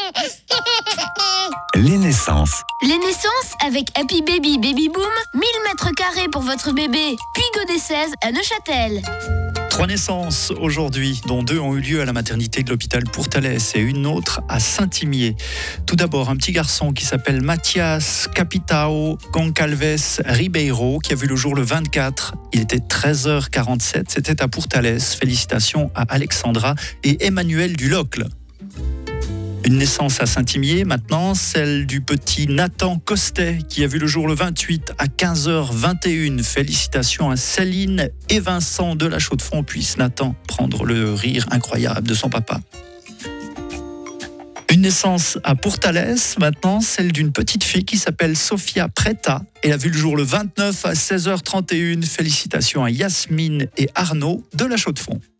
Les naissances. Les naissances avec Happy Baby Baby Boom, 1000 mètres carrés pour votre bébé. Puis Godet 16 à Neuchâtel. 3 naissances aujourd'hui, dont 2 ont eu lieu à la maternité de l'hôpital Pourtalès et une autre à Saint-Imier. Tout d'abord, un petit garçon qui s'appelle Mathias Capitao Goncalves Ribeiro, qui a vu le jour le 24. Il était 13h47, c'était à Pourtalès. Félicitations à Alexandra et Emmanuel Dulocle. Une naissance à Saint-Imier, maintenant, celle du petit Nathan Costet, qui a vu le jour le 28 à 15h21. Félicitations à Céline et Vincent de la Chaux-de-Fonds. Puisse Nathan prendre le rire incroyable de son papa. Une naissance à Pourtalès, maintenant, celle d'une petite fille qui s'appelle Sophia Preta. Elle a vu le jour le 29 à 16h31. Félicitations à Yasmine et Arnaud de la Chaux-de-Fonds.